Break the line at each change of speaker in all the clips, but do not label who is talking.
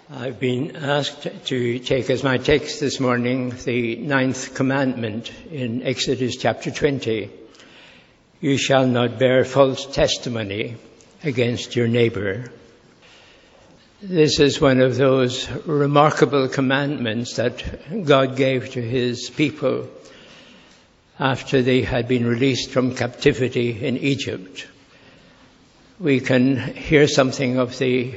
I've been asked to take as my text this morning the 9th commandment in Exodus chapter 20. You shall not bear false testimony against your neighbor. This is one of those remarkable commandments that God gave to his people after they had been released from captivity in Egypt. We can hear something of the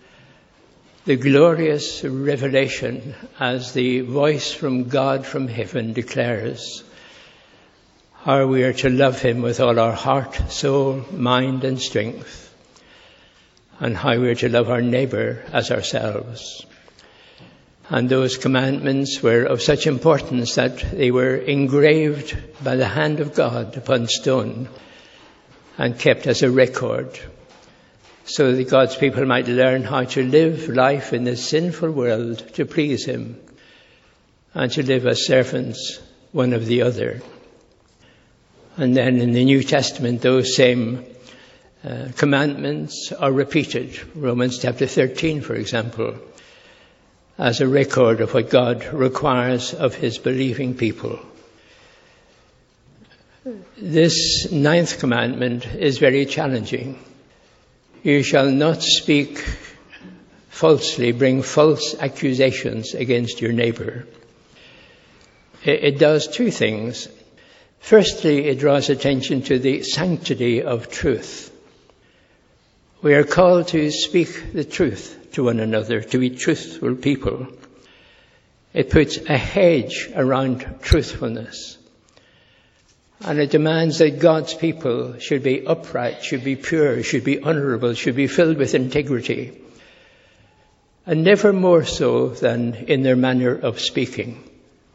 glorious revelation as the voice from God from heaven declares how we are to love him with all our heart, soul, mind and strength, and how we are to love our neighbor as ourselves. And those commandments were of such importance that they were engraved by the hand of God upon stone and kept as a record, so that God's people might learn how to live life in this sinful world to please him and to live as servants one of the other. And then in the New Testament, those same commandments are repeated. Romans chapter 13, for example, as a record of what God requires of his believing people. This 9th commandment is very challenging. You shall not speak falsely, bring false accusations against your neighbor. It does two things. Firstly, it draws attention to the sanctity of truth. We are called to speak the truth to one another, to be truthful people. It puts a hedge around truthfulness. And it demands that God's people should be upright, should be pure, should be honourable, should be filled with integrity. And never more so than in their manner of speaking.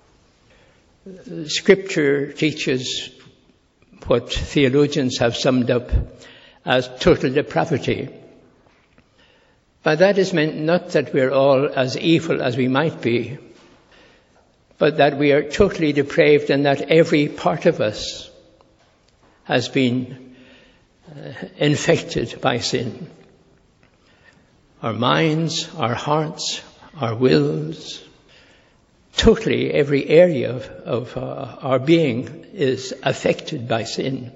Scripture teaches what theologians have summed up as total depravity. By that is meant not that we're all as evil as we might be, but that we are totally depraved and that every part of us has been infected by sin. Our minds, our hearts, our wills, totally every area of our being is affected by sin.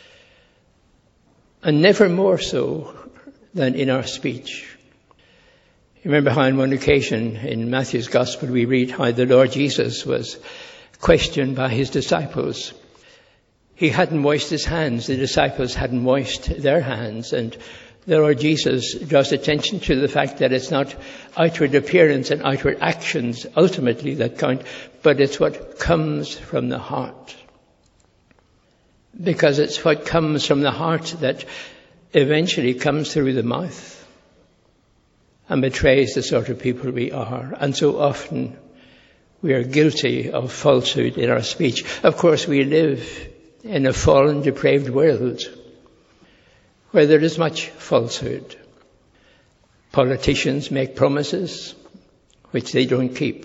And never more so than in our speech. You remember how on one occasion in Matthew's Gospel we read how the Lord Jesus was questioned by his disciples. He hadn't washed his hands, the disciples hadn't washed their hands, and the Lord Jesus draws attention to the fact that it's not outward appearance and outward actions ultimately that count, but it's what comes from the heart. Because it's what comes from the heart that eventually comes through the mouth and betrays the sort of people we are. And so often we are guilty of falsehood in our speech. Of course, we live in a fallen, depraved world where there is much falsehood. Politicians make promises which they don't keep.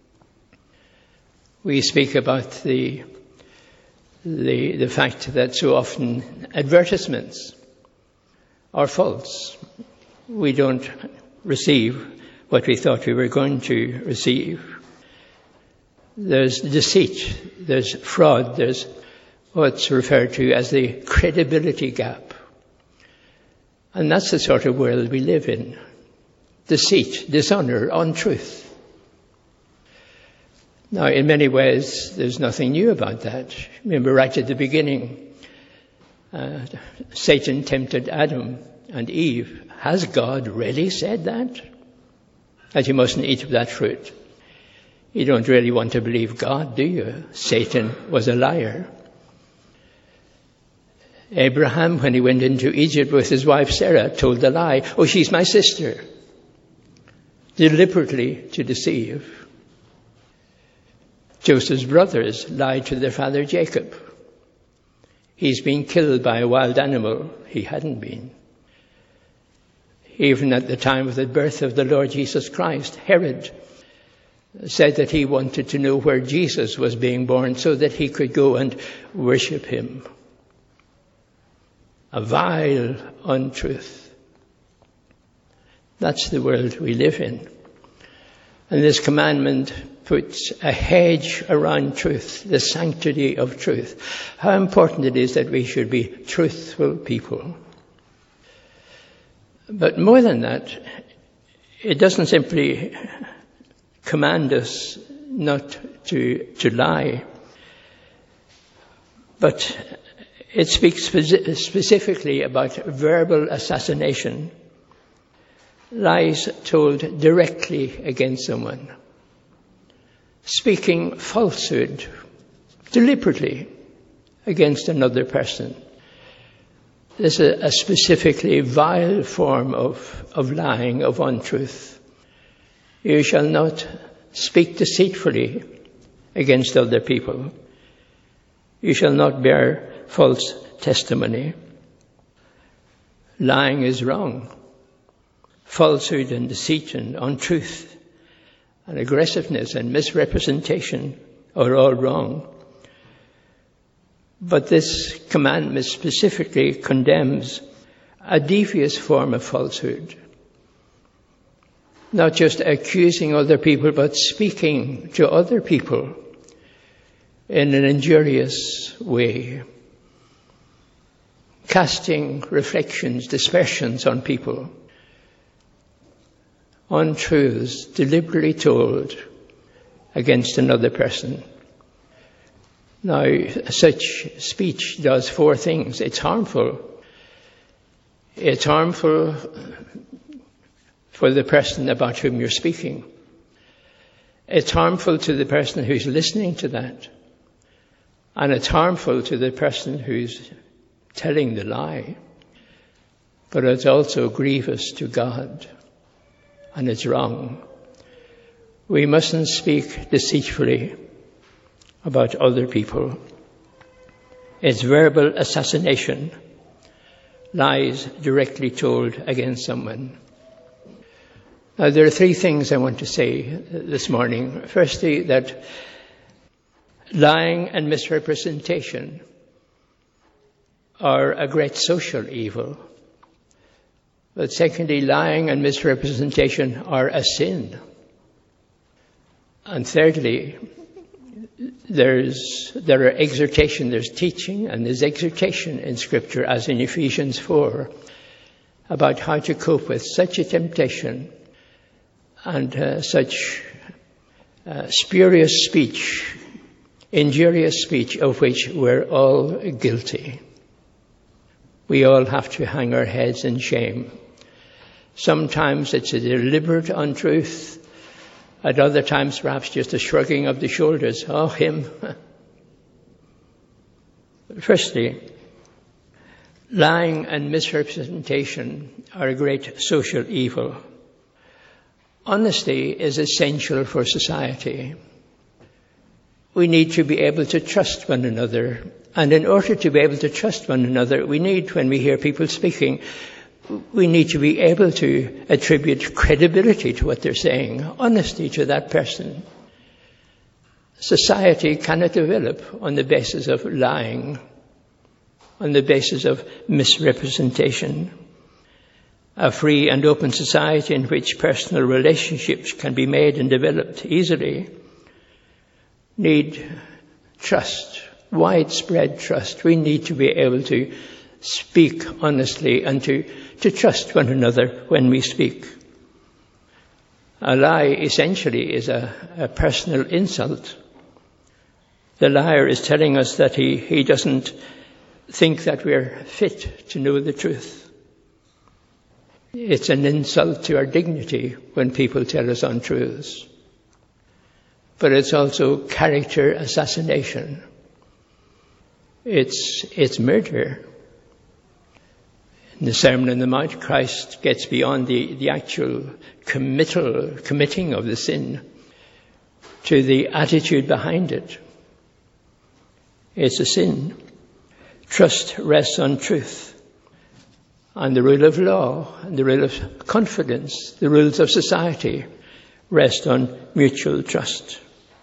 We speak about the fact that so often advertisements are false. We don't receive what we thought we were going to receive. There's deceit, there's fraud, there's what's referred to as the credibility gap. And that's the sort of world we live in. Deceit, dishonour, untruth. Now, in many ways, there's nothing new about that. Remember, right at the beginning, Satan tempted Adam and Eve. Has God really said that? That you mustn't eat of that fruit. You don't really want to believe God, do you? Satan was a liar. Abraham, when he went into Egypt with his wife Sarah, told the lie. Oh, she's my sister. Deliberately to deceive. Joseph's brothers lied to their father Jacob. He's been killed by a wild animal. He hadn't been. Even at the time of the birth of the Lord Jesus Christ, Herod said that he wanted to know where Jesus was being born so that he could go and worship him. A vile untruth. That's the world we live in. And this commandment puts a hedge around truth, the sanctity of truth. How important it is that we should be truthful people. But more than that, it doesn't simply command us not to lie, but it speaks specifically about verbal assassination, lies told directly against someone, speaking falsehood deliberately against another person. This is a specifically vile form of lying, of untruth. You shall not speak deceitfully against other people. You shall not bear false testimony. Lying is wrong. Falsehood and deceit and untruth and aggressiveness and misrepresentation are all wrong. But this commandment specifically condemns a devious form of falsehood. Not just accusing other people, but speaking to other people in an injurious way. Casting reflections, dispersions on people. Untruths deliberately told against another person. Now, such speech does four things. It's harmful. It's harmful for the person about whom you're speaking. It's harmful to the person who's listening to that. And it's harmful to the person who's telling the lie. But it's also grievous to God. And it's wrong. We mustn't speak deceitfully about other people. It's verbal assassination, lies directly told against someone. Now, there are three things I want to say this morning. Firstly, that lying and misrepresentation are a great social evil. But secondly, lying and misrepresentation are a sin. And thirdly, there are exhortation, there's teaching and there's exhortation in Scripture, as in Ephesians 4, about how to cope with such a temptation and such spurious speech, injurious speech of which we're all guilty. We all have to hang our heads in shame. Sometimes it's a deliberate untruth. At other times, perhaps just a shrugging of the shoulders. Oh, him. Firstly, lying and misrepresentation are a great social evil. Honesty is essential for society. We need to be able to trust one another. And in order to be able to trust one another, we need, when we hear people speaking, we need to be able to attribute credibility to what they're saying, honesty to that person. Society cannot develop on the basis of lying, on the basis of misrepresentation. A free and open society in which personal relationships can be made and developed easily need trust, widespread trust. We need to be able to speak honestly and to trust one another when we speak. A lie essentially is a personal insult. The liar is telling us that he doesn't think that we're fit to know the truth. It's an insult to our dignity when people tell us untruths. But it's also character assassination. It's murder. In the Sermon on the Mount, Christ gets beyond the actual committing of the sin to the attitude behind it. It's a sin. Trust rests on truth, and the rule of law, and the rule of confidence, the rules of society rest on mutual trust.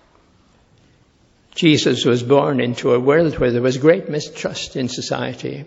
Jesus was born into a world where there was great mistrust in society.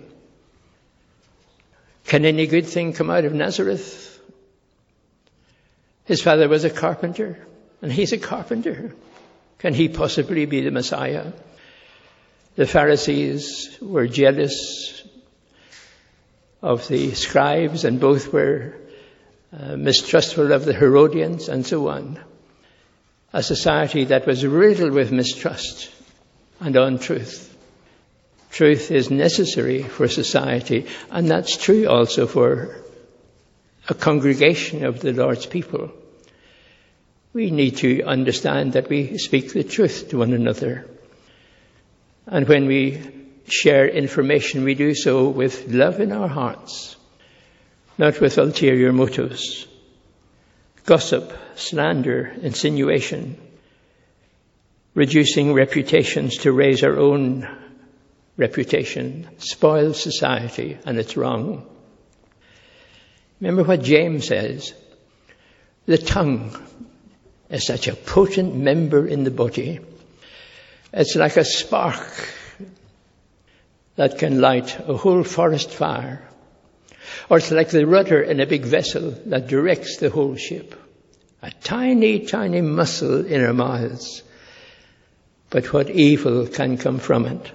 Can any good thing come out of Nazareth? His father was a carpenter. And he's a carpenter. Can he possibly be the Messiah? The Pharisees were jealous of the scribes, and both were mistrustful of the Herodians and so on. A society that was riddled with mistrust and untruth. Truth is necessary for society, and that's true also for a congregation of the Lord's people. We need to understand that we speak the truth to one another. And when we share information, we do so with love in our hearts, not with ulterior motives. Gossip, slander, insinuation, reducing reputations to raise our own reputation, spoils society, and it's wrong. Remember what James says, the tongue is such a potent member in the body. It's like a spark that can light a whole forest fire. Or it's like the rudder in a big vessel that directs the whole ship. A tiny, tiny muscle in our mouths. But what evil can come from it?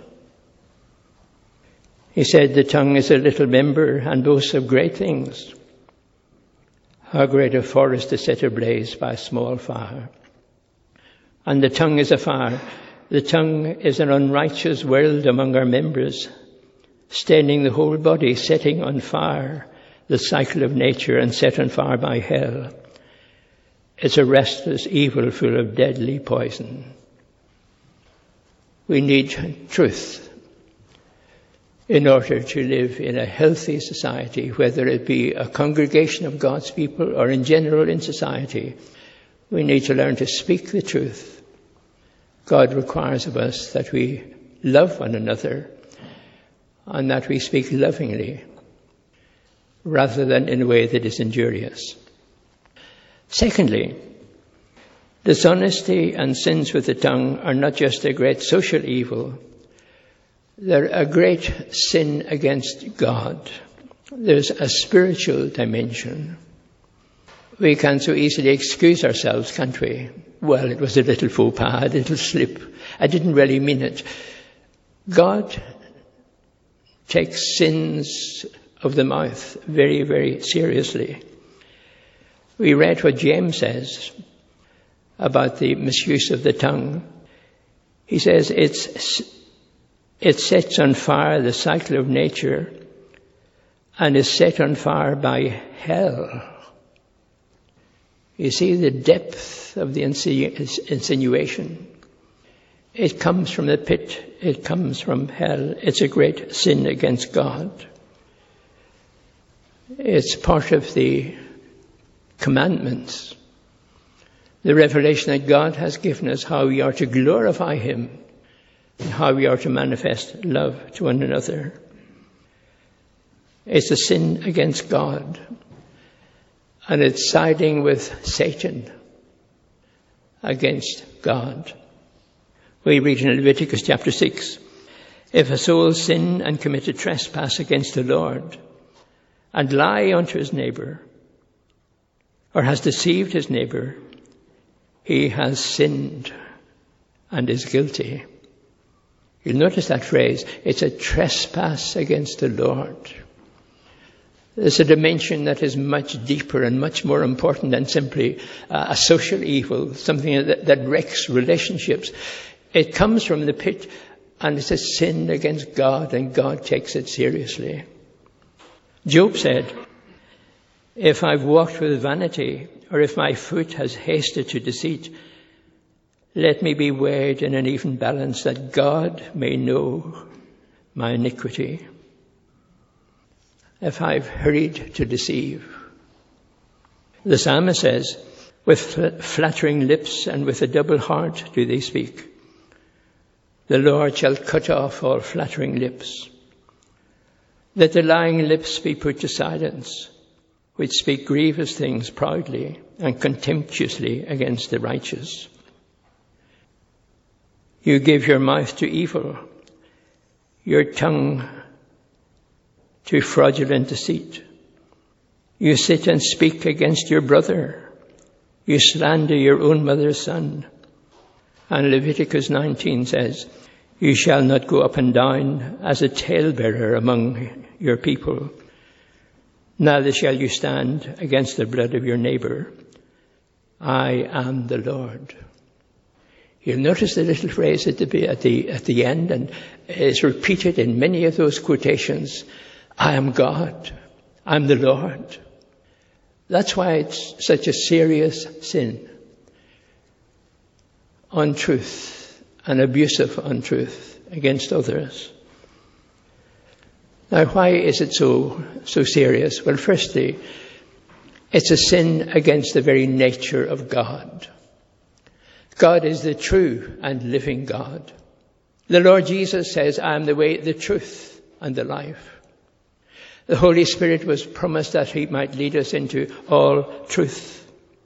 He said the tongue is a little member and boasts of great things. How great a forest is set ablaze by a small fire. And the tongue is a fire. The tongue is an unrighteous world among our members, staining the whole body, setting on fire the cycle of nature and set on fire by hell. It's a restless evil full of deadly poison. We need truth in order to live in a healthy society, whether it be a congregation of God's people or in general in society. We need to learn to speak the truth. God requires of us that we love one another and that we speak lovingly rather than in a way that is injurious. Secondly, dishonesty and sins with the tongue are not just a great social evil, they're a great sin against God. There's a spiritual dimension. We can so easily excuse ourselves, can't we? Well, it was a little faux pas, a little slip. I didn't really mean it. God takes sins of the mouth very, very seriously. We read what James says about the misuse of the tongue. He says it sets on fire the cycle of nature and is set on fire by hell. You see the depth of the insinuation. It comes from the pit. It comes from hell. It's a great sin against God. It's part of the commandments, the revelation that God has given us, how we are to glorify Him, and how we are to manifest love to one another. It's a sin against God, and it's siding with Satan against God. We read in Leviticus chapter 6, if a soul sin and commit a trespass against the Lord, and lie unto his neighbour, or has deceived his neighbour, he has sinned and is guilty. You'll notice that phrase. It's a trespass against the Lord. There's a dimension that is much deeper and much more important than simply a social evil, something that wrecks relationships. It comes from the pit, and it's a sin against God, and God takes it seriously. Job said, if I've walked with vanity, or if my foot has hasted to deceit, let me be weighed in an even balance, that God may know my iniquity. If I've hurried to deceive. The psalmist says, with flattering lips and with a double heart do they speak. The Lord shall cut off all flattering lips. Let the lying lips be put to silence, which speak grievous things proudly and contemptuously against the righteous. You give your mouth to evil, your tongue to fraudulent deceit. You sit and speak against your brother. You slander your own mother's son. And Leviticus 19 says, you shall not go up and down as a talebearer among your people. Neither shall you stand against the blood of your neighbor. I am the Lord. You'll notice the little phrase at the end, and it's repeated in many of those quotations. I am God. I'm the Lord. That's why it's such a serious sin. Untruth, and abusive untruth against others. Now, why is it so serious? Well, firstly, it's a sin against the very nature of God. God is the true and living God. The Lord Jesus says, I am the way, the truth, and the life. The Holy Spirit was promised that he might lead us into all truth.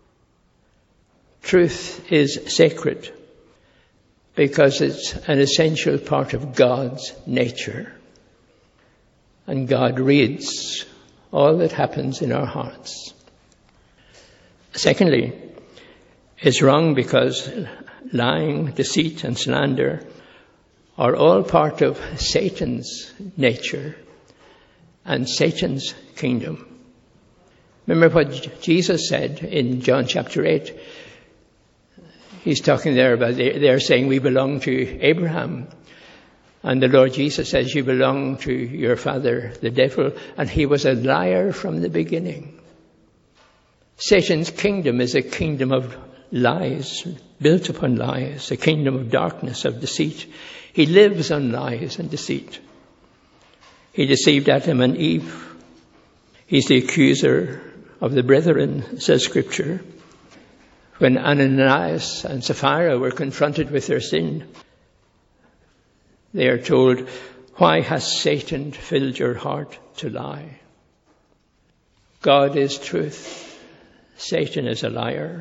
Truth is sacred because it's an essential part of God's nature. And God reads all that happens in our hearts. Secondly, it's wrong because lying, deceit, and slander are all part of Satan's nature and Satan's kingdom. Remember what Jesus said in John chapter 8. He's talking there about, they're saying we belong to Abraham. And the Lord Jesus says you belong to your father, the devil. And he was a liar from the beginning. Satan's kingdom is a kingdom of lies, built upon lies, a kingdom of darkness, of deceit. He lives on lies and deceit. He deceived Adam and Eve. He's the accuser of the brethren, says Scripture. When Ananias and Sapphira were confronted with their sin, they are told, why has Satan filled your heart to lie? God is truth. Satan is a liar.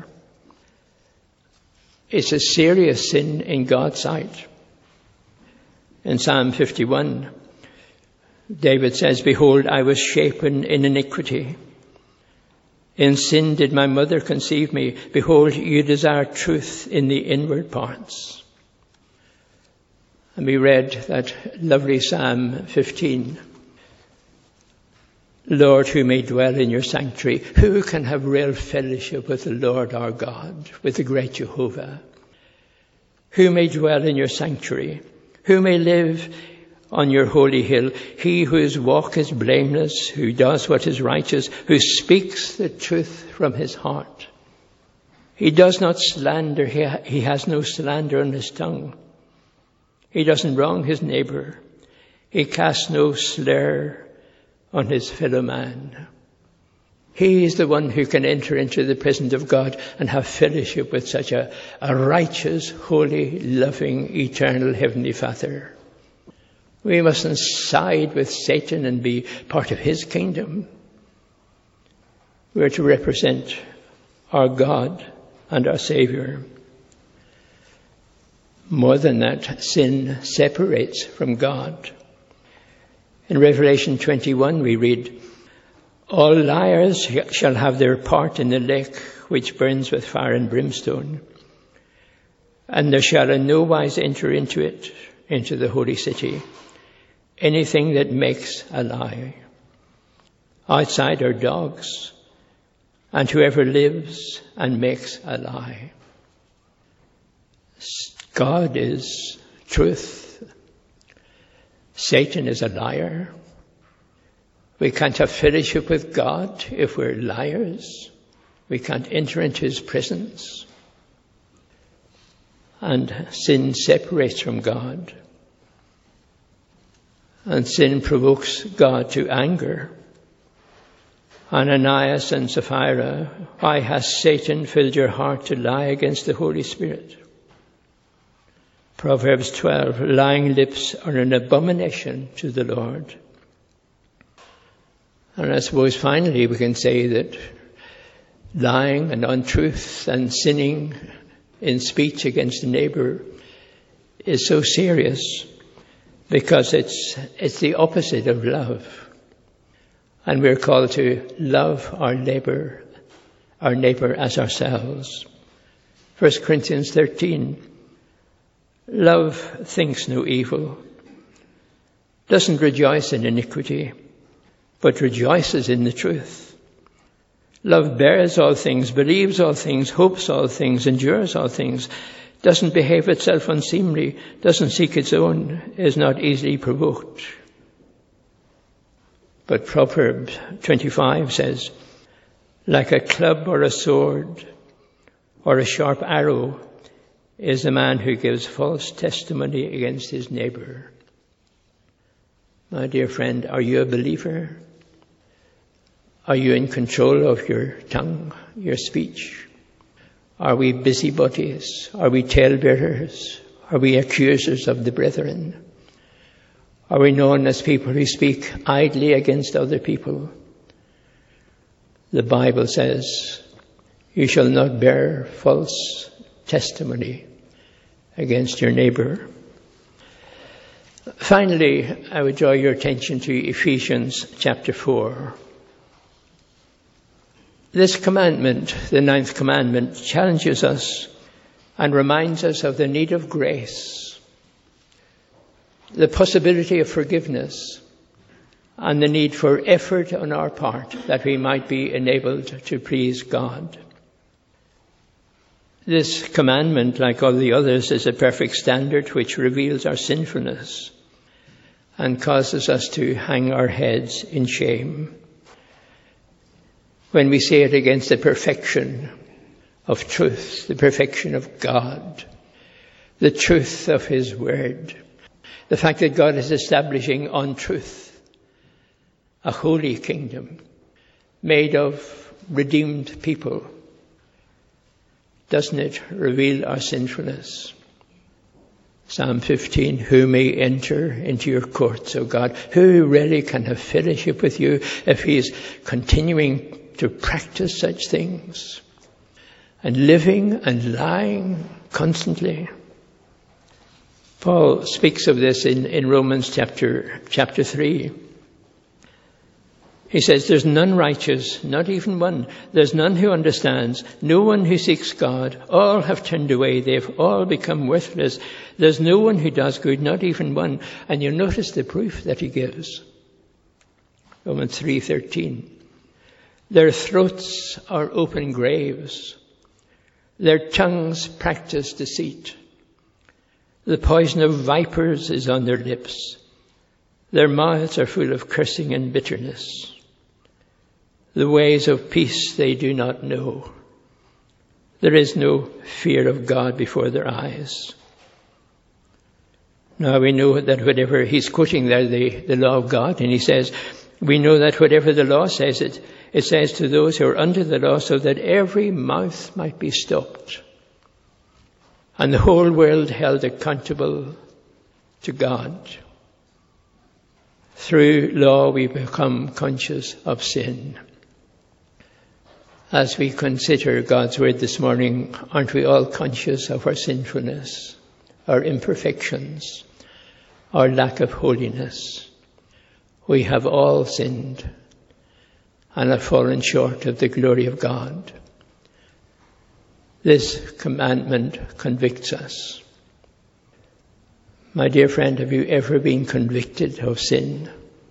It's a serious sin in God's sight. In Psalm 51, David says, behold, I was shapen in iniquity. In sin did my mother conceive me. Behold, you desire truth in the inward parts. And we read that lovely Psalm 15. Lord, who may dwell in your sanctuary? Who can have real fellowship with the Lord our God, with the great Jehovah? Who may dwell in your sanctuary? Who may live on your holy hill? He whose walk is blameless, who does what is righteous, who speaks the truth from his heart. He does not slander. He has no slander on his tongue. He doesn't wrong his neighbor. He casts no slur on his fellow man. He is the one who can enter into the presence of God and have fellowship with such a righteous, holy, loving, eternal Heavenly Father. We mustn't side with Satan and be part of his kingdom. We're to represent our God and our Savior. More than that, sin separates from God. In Revelation 21 we read, all liars shall have their part in the lake which burns with fire and brimstone, and there shall in no wise enter into it, into the holy city, anything that makes a lie. Outside are dogs, and whoever lives and makes a lie. God is truth. Satan is a liar. We can't have fellowship with God if we're liars. We can't enter into his presence. And sin separates from God. And sin provokes God to anger. Ananias and Sapphira, why has Satan filled your heart to lie against the Holy Spirit? Proverbs 12, lying lips are an abomination to the Lord. And I suppose finally we can say that lying and untruth and sinning in speech against the neighbor is so serious because it's the opposite of love. And we're called to love our neighbor our neighbour as ourselves. 1 Corinthians 13. Love thinks no evil, doesn't rejoice in iniquity, but rejoices in the truth. Love bears all things, believes all things, hopes all things, endures all things, doesn't behave itself unseemly, doesn't seek its own, is not easily provoked. But Proverbs 25 says, like a club or a sword or a sharp arrow is the man who gives false testimony against his neighbour. My dear friend, are you a believer? Are you in control of your tongue, your speech? Are we busybodies? Are we talebearers? Are we accusers of the brethren? Are we known as people who speak idly against other people? The Bible says, you shall not bear false testimony against your neighbour. Finally, I would draw your attention to Ephesians chapter 4. This commandment, the 9th commandment, challenges us and reminds us of the need of grace, the possibility of forgiveness, and the need for effort on our part that we might be enabled to please God. This commandment, like all the others, is a perfect standard which reveals our sinfulness and causes us to hang our heads in shame. When we say it against the perfection of truth, the perfection of God, the truth of His Word, the fact that God is establishing on truth a holy kingdom made of redeemed people, doesn't it reveal our sinfulness? Psalm 15, who may enter into your courts, O God? Who really can have fellowship with you if he is continuing to practice such things and living and lying constantly? Paul speaks of this in Romans chapter 3. He says, there's none righteous, not even one. There's none who understands, no one who seeks God. All have turned away. They've all become worthless. There's no one who does good, not even one. And you notice the proof that he gives. Romans 3:13. Their throats are open graves. Their tongues practice deceit. The poison of vipers is on their lips. Their mouths are full of cursing and bitterness. The ways of peace they do not know. There is no fear of God before their eyes. Now we know that whatever, he's quoting there the law of God, and he says, we know that whatever the law says, it says to those who are under the law, so that every mouth might be stopped and the whole world held accountable to God. Through law we become conscious of sin. As we consider God's word this morning, aren't we all conscious of our sinfulness, our imperfections, our lack of holiness? We have all sinned and have fallen short of the glory of God. This commandment convicts us. My dear friend, have you ever been convicted of sin?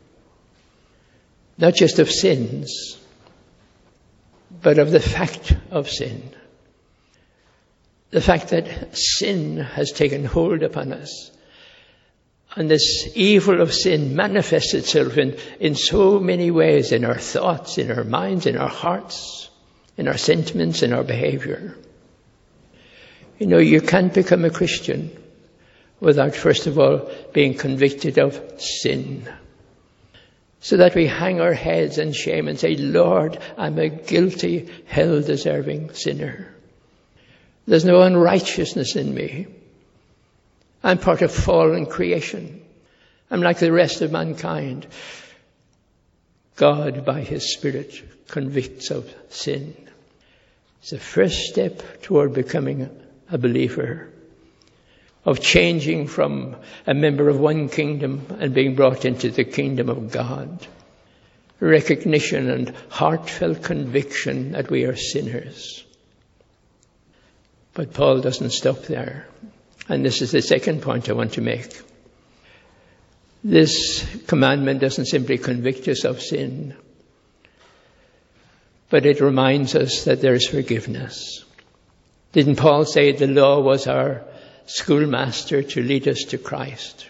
Not just of sins, but of the fact of sin. The fact that sin has taken hold upon us. And this evil of sin manifests itself in so many ways, in our thoughts, in our minds, in our hearts, in our sentiments, in our behavior. You know, you can't become a Christian without, first of all, being convicted of sin. So that we hang our heads in shame and say, Lord, I'm a guilty, hell-deserving sinner. There's no unrighteousness in me. I'm part of fallen creation. I'm like the rest of mankind. God, by His Spirit, convicts of sin. It's the first step toward becoming a believer, of changing from a member of one kingdom and being brought into the kingdom of God. recognition and heartfelt conviction that we are sinners. But Paul doesn't stop there. And this is the second point I want to make. This commandment doesn't simply convict us of sin, but it reminds us that there is forgiveness. Didn't Paul say the law was our schoolmaster to lead us to Christ?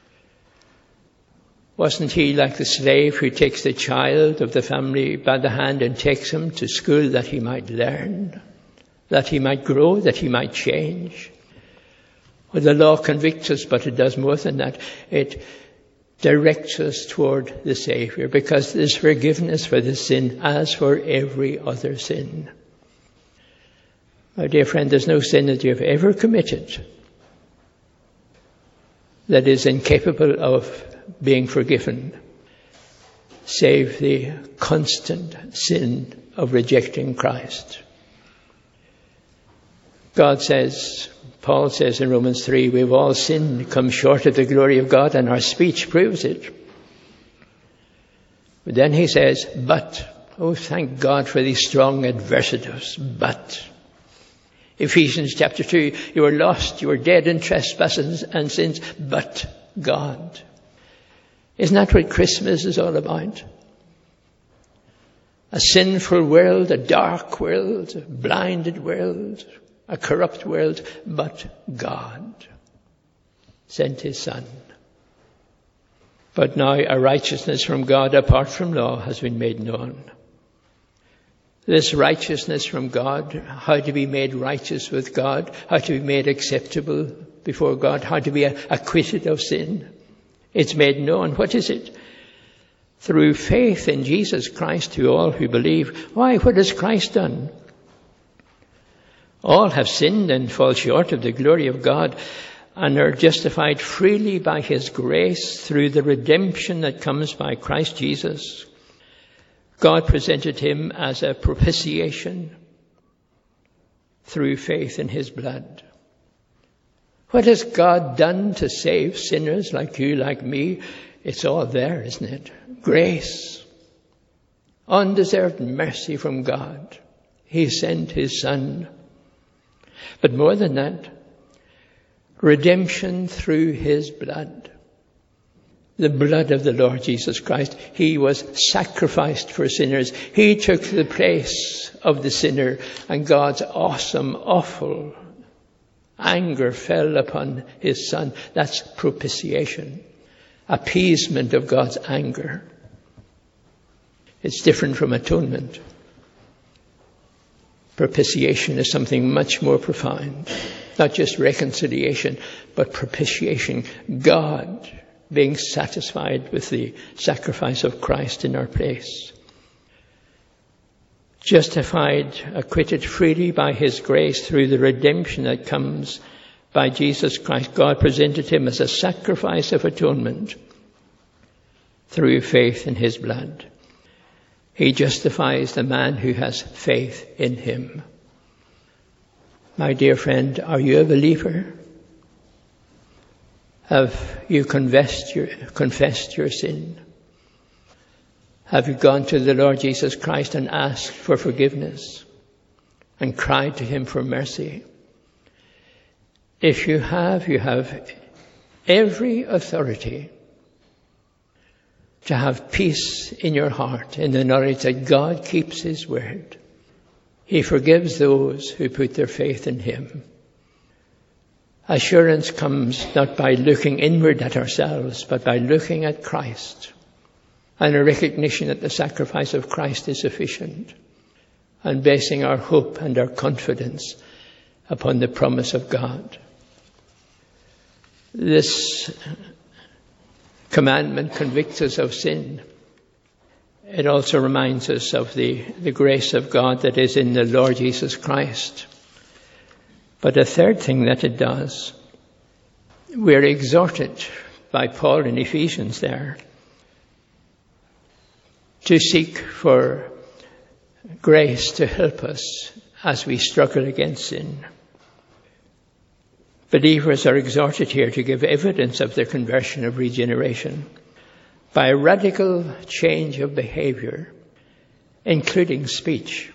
Wasn't he like the slave who takes the child of the family by the hand and takes him to school that he might learn, that he might grow, that he might change? Well, the law convicts us, but it does more than that. It directs us toward the Savior, because there's forgiveness for the sin as for every other sin. My dear friend, there's no sin that you have ever committed that is incapable of being forgiven, save the constant sin of rejecting Christ. God says, Paul says in Romans 3, we've all sinned, come short of the glory of God, and our speech proves it. But then he says, but, oh, thank God for these strong adversatives, but. Ephesians chapter 2, you were lost, you were dead in trespasses and sins, but God. Isn't that what Christmas is all about? A sinful world, a dark world, a blinded world, a corrupt world, but God sent his Son. But now a righteousness from God apart from law has been made known. This righteousness from God, how to be made righteous with God, how to be made acceptable before God, how to be acquitted of sin. It's made known. What is it? Through faith in Jesus Christ to all who believe. Why? What has Christ done? All have sinned and fall short of the glory of God and are justified freely by his grace through the redemption that comes by Christ Jesus. God presented him as a propitiation through faith in his blood. What has God done to save sinners like you, like me? It's all there, isn't it? Grace. Undeserved mercy from God. He sent his Son. But more than that, redemption through his blood. The blood of the Lord Jesus Christ. He was sacrificed for sinners. He took the place of the sinner, and God's awesome, awful anger fell upon his Son. That's propitiation. Appeasement of God's anger. It's different from atonement. Propitiation is something much more profound. Not just reconciliation, but propitiation. God being satisfied with the sacrifice of Christ in our place. Justified, acquitted freely by his grace through the redemption that comes by Jesus Christ. God presented him as a sacrifice of atonement through faith in his blood. He justifies the man who has faith in him. My dear friend, are you a believer? Have you confessed your sin? Have you gone to the Lord Jesus Christ and asked for forgiveness and cried to him for mercy? If you have every authority to have peace in your heart in the knowledge that God keeps his word. He forgives those who put their faith in him. Assurance comes not by looking inward at ourselves, but by looking at Christ, and a recognition that the sacrifice of Christ is sufficient, and basing our hope and our confidence upon the promise of God. This commandment convicts us of sin. It also reminds us of the grace of God that is in the Lord Jesus Christ. But a third thing that it does, we're exhorted by Paul in Ephesians there to seek for grace to help us as we struggle against sin. Believers are exhorted here to give evidence of their conversion of regeneration by a radical change of behavior, including speech.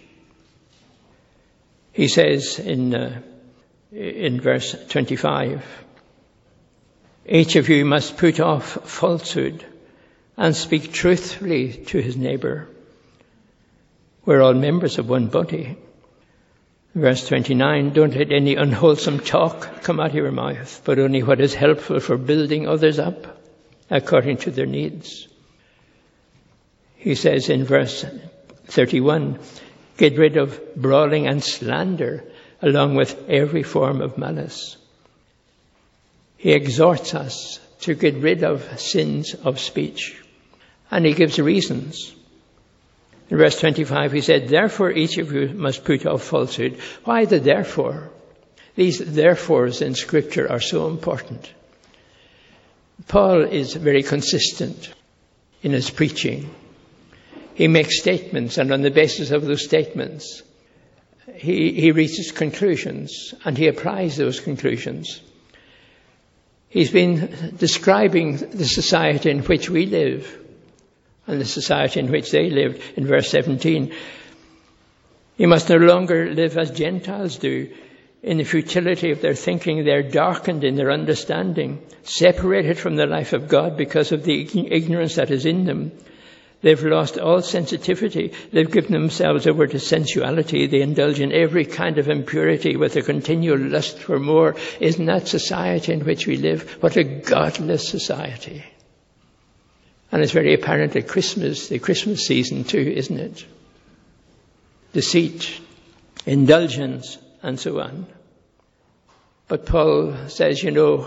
He says in verse 25, each of you must put off falsehood and speak truthfully to his neighbor. We're all members of one body. Verse 29, don't let any unwholesome talk come out of your mouth, but only what is helpful for building others up according to their needs. He says in verse 31, get rid of brawling and slander along with every form of malice. He exhorts us to get rid of sins of speech, and he gives reasons. In verse 25 he said, therefore each of you must put off falsehood. Why the therefore? These therefores in Scripture are so important. Paul is very consistent in his preaching. He makes statements, and on the basis of those statements, he reaches conclusions, and he applies those conclusions. He's been describing the society in which we live and the society in which they lived in verse 17. You must no longer live as Gentiles do, in the futility of their thinking. They're darkened in their understanding, separated from the life of God because of the ignorance that is in them. They've lost all sensitivity. They've given themselves over to sensuality. They indulge in every kind of impurity with a continual lust for more. Isn't that society in which we live? What a godless society. And it's very apparent at Christmas, the Christmas season too, isn't it? Deceit, indulgence, and so on. But Paul says,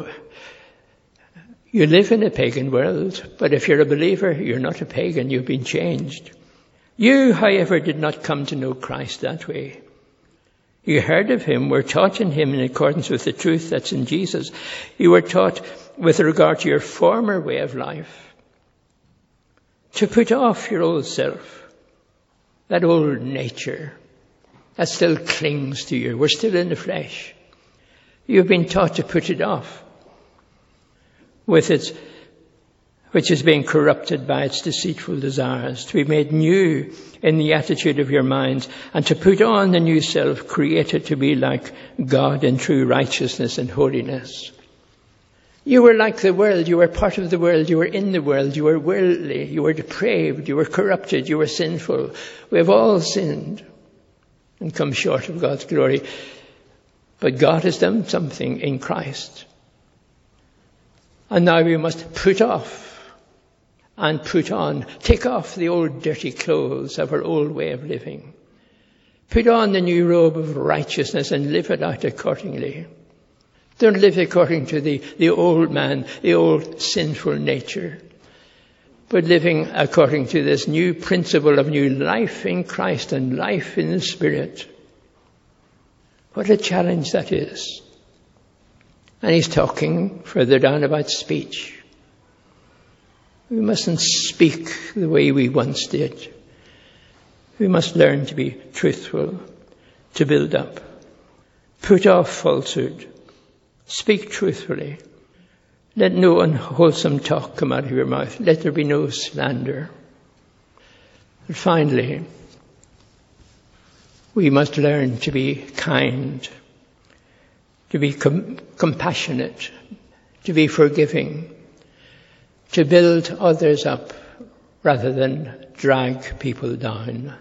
you live in a pagan world, but if you're a believer, you're not a pagan, you've been changed. You, however, did not come to know Christ that way. You heard of him, were taught in him in accordance with the truth that's in Jesus. You were taught with regard to your former way of life to put off your old self, that old nature that still clings to you. We're still in the flesh. You've been taught to put it off, with its, which is being corrupted by its deceitful desires, to be made new in the attitude of your minds, and to put on the new self, created to be like God in true righteousness and holiness. You were like the world, you were part of the world, you were in the world, you were worldly, you were depraved, you were corrupted, you were sinful. We have all sinned and come short of God's glory. But God has done something in Christ. And now we must put off and put on. Take off the old dirty clothes of our old way of living. Put on the new robe of righteousness and live it out accordingly. Don't live according to the old man, the old sinful nature, but living according to this new principle of new life in Christ and life in the Spirit. What a challenge that is. And he's talking further down about speech. We mustn't speak the way we once did. We must learn to be truthful, to build up. Put off falsehood. Speak truthfully. Let no unwholesome talk come out of your mouth. Let there be no slander. And finally, we must learn to be kind, to be compassionate, to be forgiving, to build others up rather than drag people down.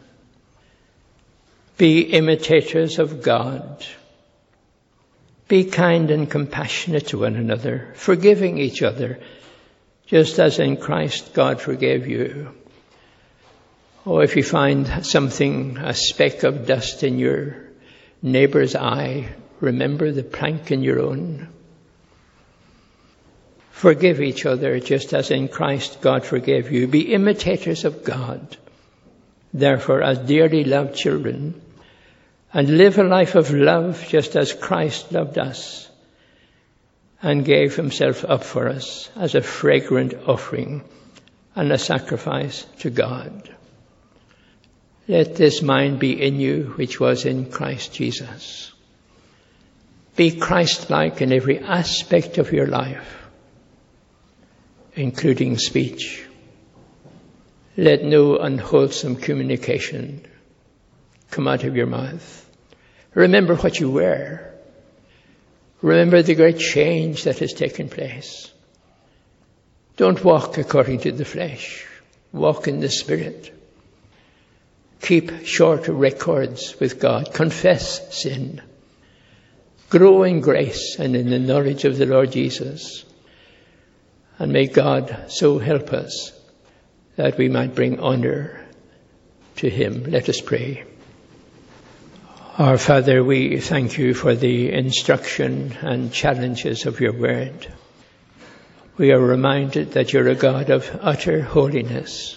Be imitators of God. Be kind and compassionate to one another, forgiving each other, just as in Christ God forgave you. Or if you find something, a speck of dust in your neighbor's eye, remember the plank in your own. Forgive each other, just as in Christ God forgave you. Be imitators of God, therefore, as dearly loved children, and live a life of love just as Christ loved us and gave himself up for us as a fragrant offering and a sacrifice to God. Let this mind be in you which was in Christ Jesus. Be Christ-like in every aspect of your life, including speech. Let no unwholesome communication come out of your mouth. Remember what you were. Remember the great change that has taken place. Don't walk according to the flesh. Walk in the Spirit. Keep short records with God. Confess sin. Grow in grace and in the knowledge of the Lord Jesus. And may God so help us that we might bring honor to Him. Let us pray. Our Father, we thank you for the instruction and challenges of your word. We are reminded that you're a God of utter holiness.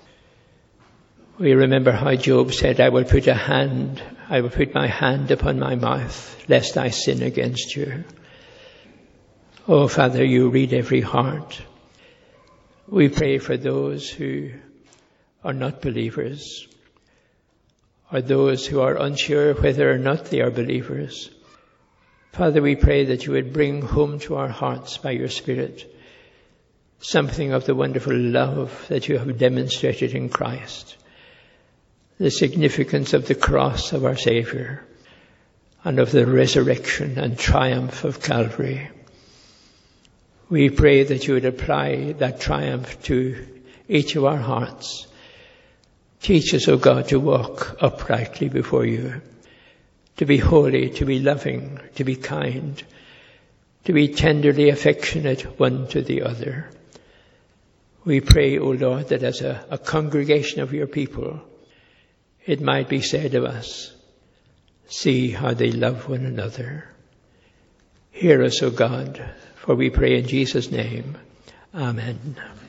We remember how Job said, I will put my hand upon my mouth, lest I sin against you. Oh, Father, you read every heart. We pray for those who are not believers, or those who are unsure whether or not they are believers. Father, we pray that you would bring home to our hearts by your Spirit something of the wonderful love that you have demonstrated in Christ, the significance of the cross of our Saviour, and of the resurrection and triumph of Calvary. We pray that you would apply that triumph to each of our hearts. Teach us, O God, to walk uprightly before you, to be holy, to be loving, to be kind, to be tenderly affectionate one to the other. We pray, O Lord, that as a congregation of your people, it might be said of us, see how they love one another. Hear us, O God, for we pray in Jesus' name. Amen.